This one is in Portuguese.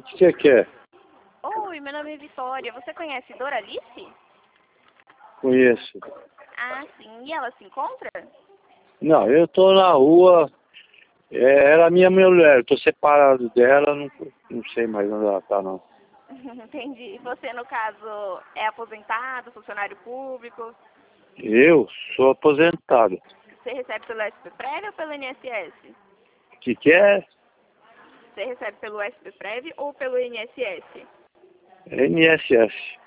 que você quer? Oi, meu nome é Vitória. Você conhece Doralice? Conheço. Ah, sim. E ela se encontra? Não, eu tô na rua, ela é minha mulher, eu tô separado dela, não sei mais onde ela tá, não. Entendi. E você, no caso, é aposentado, funcionário público? Eu sou aposentado. Você recebe pelo SPPrev ou pelo INSS? O que é? Você recebe pelo SPPrev ou pelo INSS? NSS.